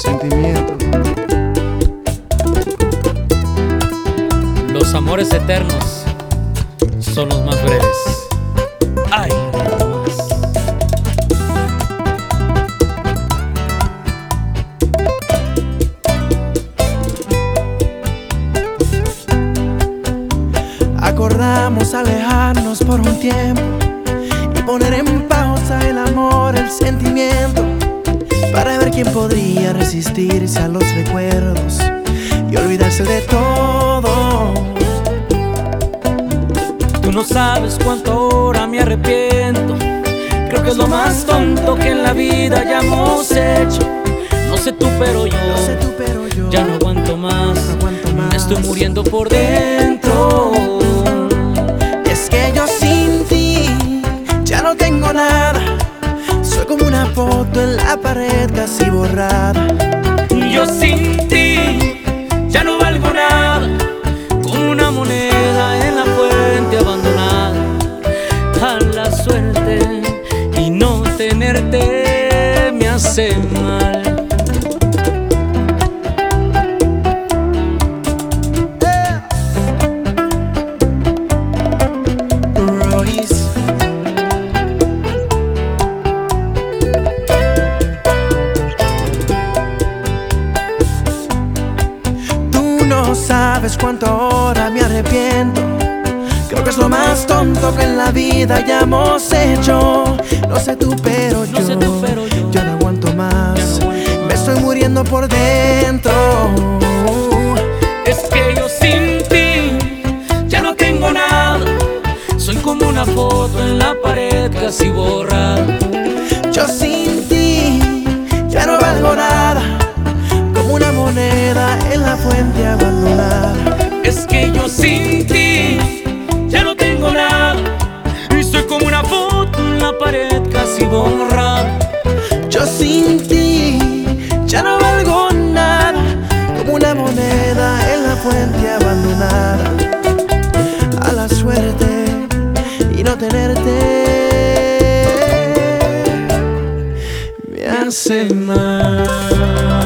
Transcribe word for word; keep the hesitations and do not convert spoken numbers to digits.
sentimientos. Los amores eternos son los más breves. Ay, no más. Acordamos alejarnos por un tiempo y poner en pausa el amor, el sentimiento, para ver quién podría resistirse a los recuerdos y olvidarse de todo. Tú no sabes cuánto ahora me arrepiento. Creo que es lo más tonto que en la vida hayamos hecho. No sé tú pero yo, No sé tú, pero yo ya no aguanto más. no aguanto más. Me estoy muriendo por dentro. Es que yo sin ti ya no tengo nada. Soy como una foto en la pared casi borrada. Yo sin ti ya no valgo nada, como una moneda en la fuente abandonada. A la suerte y no tenerte me hace mal. Royce. Tú no sabes cuánto ahora me arrepiento. Creo que es lo más tonto que en la vida hayamos hecho. No sé tú, pero yo, No sé tú, pero yo ya no aguanto más. ya no aguanto más. Me estoy muriendo por dentro. Es que yo sin ti ya no tengo nada. Soy como una foto en la pared casi borrada. Yo sin ti ya no valgo nada, como una moneda en la fuente abandonada. Es que yo sin ti ya no tengo nada y soy como una foto en la pared casi borrada. Yo sin ti ya no valgo nada, como una moneda en la fuente abandonada. A la suerte y no tenerte me hace mal.